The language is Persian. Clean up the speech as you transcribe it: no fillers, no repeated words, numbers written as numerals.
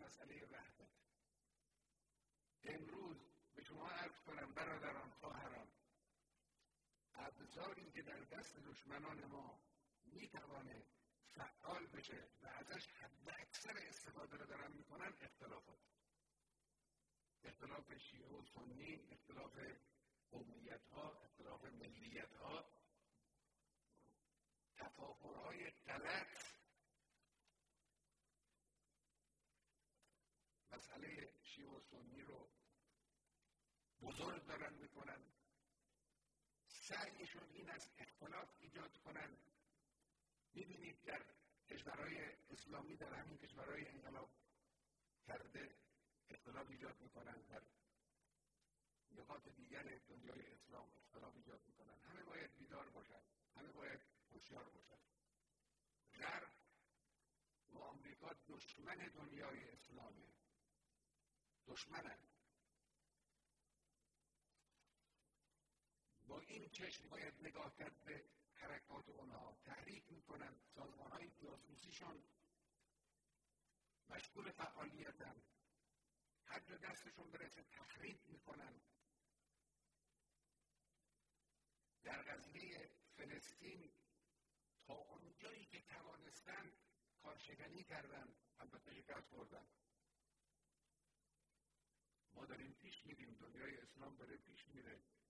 مسئله وحدت. امروز به شما عرض کنم برادران، خواهران، ابزاری که در دست دشمنان ما میتوانه فعال بشه و ازش حد اکثر استفاده رو دارن میکنن، اختلاف شیعه و سنی، اختلاف قومیت ها، اختلاف ملیت ها، تفاخرهای غلط. مسئله شیعه و سنی رو بزرگ دارن میکنن، سعیشون این است اختلاف ایجاد کنن. میبینید در کشورهای اسلامی، در همین کشورهای انقلاب کرده، اختلاف ایجاد میکنن، در نقاط دیگر دنیای اسلام اختلاف ایجاد میکنن. همه باید بیدار باشن، همه باید هوشیار باشن. غرب و آمریکا دشمن دنیای اسلامه، دشمنن. با این چشم باید نگاه کرد به حرکات اونها. تحریک میکنن، سازمانهای جاسوسیشون مشغول فعالیتن، هر جا دستشون برسه تخریب میکنن. در قضیه فلسطین تا اونجایی که توانستن کارشکنی کردن، البته شکست خوردن. ما داریم پیش میریم، دنیای اسلام داره پیش میره،